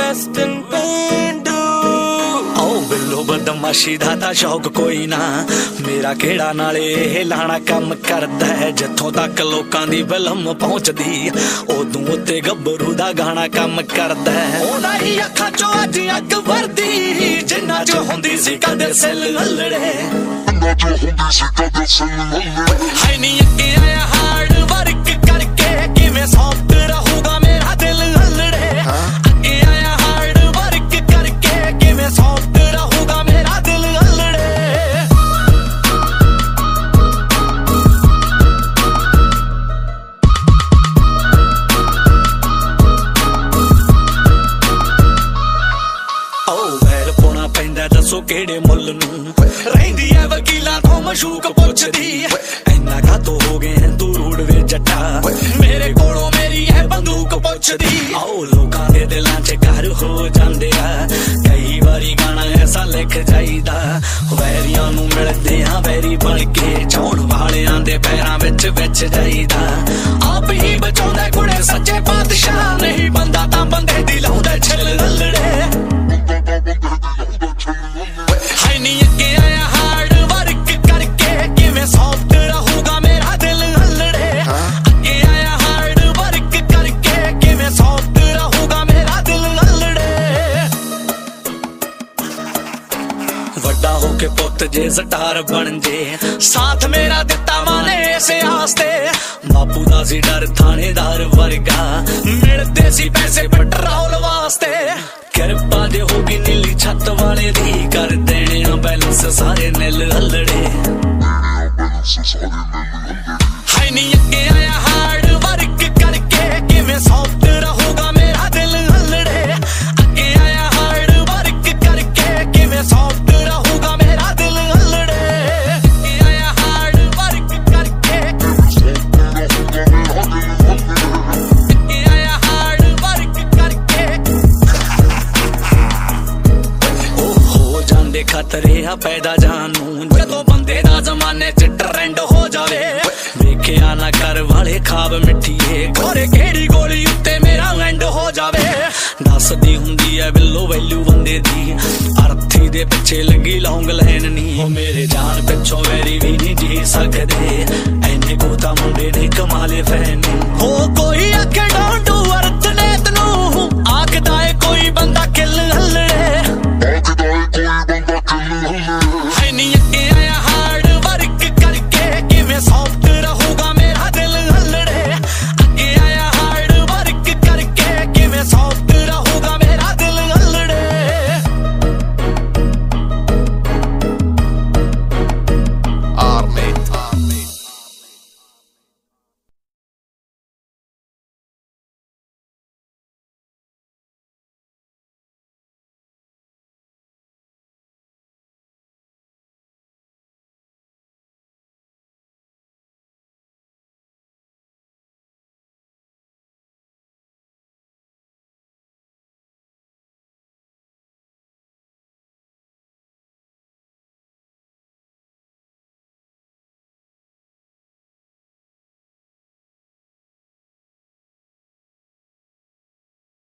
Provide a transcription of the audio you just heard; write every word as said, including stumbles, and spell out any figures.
western पेंडू आओ बिल्लो बदमाशी दा तां शौक कोई ना मेरा केड़ा नाले ਇਹ ਲਾਣਾ ਕੰਮ ਕਰਦਾ ਹੈ ਜਿੱਥੋਂ ਤੱਕ ਲੋਕਾਂ ਦੀ ਫਿਲਮ ਪਹੁੰਚਦੀ ਉਦੋਂ ਉੱਤੇ ਗੱਭਰੂ ਦਾ ਗਾਣਾ ਕੰਮ ਕਰਦਾ ਹੈ ਉਹਦਾ ਹੀ ਅੱਖਾਂ ਚੋਂ ਅੱਜ ਅੱਗ ਵਰਦੀ ਜਿੰਨਾ ਚ ਹੁੰਦੀ ਸੀ ਕਦੇ ਸੈੱਲ ਲੱਲੜੇ ਜਿੰਨਾ ਚ ਹੁੰਦੀ ਸੀ ਕਦੇ ਸੈੱਲ ਲੱਲੜੇ ਹਾਈ ਨੀ ਅੱਗੇ ਆਇਆ ਹਾਰਡ ਵਰਕ ਕਰਕੇ ਕਿਵੇਂ ਸੌਫਟ ਰਹੂਗਾ ਮੇਰਾ ਦਿਲ ਲੱਲੜੇ ਅੱਗੇ ਆਇਆ ਹਾਰਡ ਵਰਕ ਕਰਕੇ ਕਿਵੇਂ ਸੌਫਟ ਰਹੂਗਾ ਮੇਰਾ ਦਿਲ ਲੱਲੜੇ ਦੱਸੋ ਕਿਹੜੇ ਮੁੱਲ ਨੂੰ ਰਹਿੰਦੀ ਐ ਵਕੀਲਾਂ ਤੋਂ ਮਸ਼ੂਕ ਪੁੱਛਦੀ ਐਨਾ ਕਾਤੋਂ ਹੋ ਗਏ ਤੂੰ ਰੂੜ ਵੇ ਜੱਟਾ ਮੇਰੇ ਕੋਲੋਂ ਮੇਰੀ ਐ ਬੰਦੂਕ ਪੁੱਛਦੀ ਆਓ ਲੋਕਾਂ ਦੇ ਦਿਲਾਂ 'ਚ ਘਰ ਹੋ ਜਾਂਦੇ ਆ ਕਈ ਵਾਰੀ ਗਾਣਾ ਐਸਾ ਲਿਖ ਜਾਈਦਾ ਵੈਰੀਆਂ ਨੂੰ ਮਿਲਦੇ ਆ ਵੈਰੀ ਬਣ ਕੇ ਚਾਉਣ ਵਾਲਿਆਂ ਦੇ ਪੈਰਾਂ ਵਿੱਚ ਵਿੱਚ ਜਾਈਦਾ ਆਪ ਹੀ ਬਚਾਉਂਦਾ ਕੁੜੇ ਸੱਚੇ ਪਾਤਸ਼ਾਹ ਨਹੀਂ ਬੰਦਾ ਤਾਂ ਬੰਦੇ ਦੀ ਲਾਉਂਦਾ ਛਿੱਲ ਲੱਲੜੇ ਹਾਈ ਨੀ ਅੱਗੇ ਆਇਆ ਹਾਰਡ ਵਰਕ ਕਰਕੇ ਕਿਵੇਂ ਸੌਫਟ ਰਹੂਗਾ ਮੇਰਾ ਦਿਲ ਲੱਲੜੇ ਅੱਗੇ ਆਇਆ ਹਾਰਡ ਵਰਕ ਕਰਕੇ ਕਿਵੇਂ ਸੌਫਟ ਰਹੂਗਾ ਮੇਰਾ ਦਿਲ ਲੱਲੜੇ ਵੱਡਾ ਹੋ ਕੇ ਪੁੱਤ ਜੇ ਸਟਾਰ ਬਣ ਜੇ ਸਾਥ ਮੇਰਾ ਦਿੱਤਾ ਮਾਨੇ ਇਸ ਆਸ ਤੇ ਬਾਪੂ ਦਾ ਸੀ ਡਰ ਥਾਣੇਦਾਰ ਵਰਗਾ ਮਿਲਦੇ ਸੀ ਪੈਸੇ ਪੈਟਰੋਲ ਵਾਸਤੇ ਕਿਰਪਾ ਦੇ ਹੋਗੀ ਨੀਲੀ ਛੱਤ ਵਾਲੇ ਦੀ ਕਰ ਦੇਣੇ ਆ ਬੈਲੈਂਸ ਸਾਰੇ ਨਿਲ ਹੱਲੜੇ ਹਾਈ ਨੀ ਅੱਗੇ ਆਇਆ ਹਾਰਡ ਵਰਕ ਕਰਕੇ ਕਿਵੇਂ ਸੌਫਟ ਰਹੂਗਾ ਮੇਰਾ ਦਿਲ ਹੱਲੜੇ ਅੱਗੇ ਆਇਆ ਹਾਰਡ ਵਰਕ ਕਰਕੇ ਕਿਵੇਂ ਸੌਫਟ ਰਹੂਗਾ ਮੇਰਾ ਦਿਲ ਹੱਲੜੇ ਅੱਗੇ ਆਇਆ ਹਾਰਡ ਵਰਕ ਕਰਕੇ ਅੱਗੇ ਆਇਆ ਹਾਰਡ ਵਰਕ ਕਰਕੇ ਜਾਂਦੇ ਖਤਰੇ ਆ ਪੈਦਾ ਜਾਨ ਨੂੰ ਜਦੋਂ ਬੰਦੇ ਦਾ ਜ਼ਮਾਨੇ 'ਚ ਟ੍ਰੈਂਡ ਹੋ ਜਾਵੇ ਵੇਖਿਆ ਨਾ ਕਰ ਵਾਲੇ ਖਾਬ ਮਿੱਠੀਏ ਖੋਰੇ ਕਿਹੜੀ ਗੋਲੀ ਉੱਤੇ ਮੇਰਾ ਐਂਡ ਹੋ ਜਾਵੇ ਦੱਸਦੀ ਹੁੰਦੀ ਐ ਬਿੱਲੋ ਵੈਲਿਊ ਬੰਦੇ ਦੀ ਅਰਥੀ ਦੇ ਪਿੱਛੇ ਲੱਗੀ ਲੌਂਗ ਲਾਈਨ ਨੀ ਉਹ ਮੇਰੇ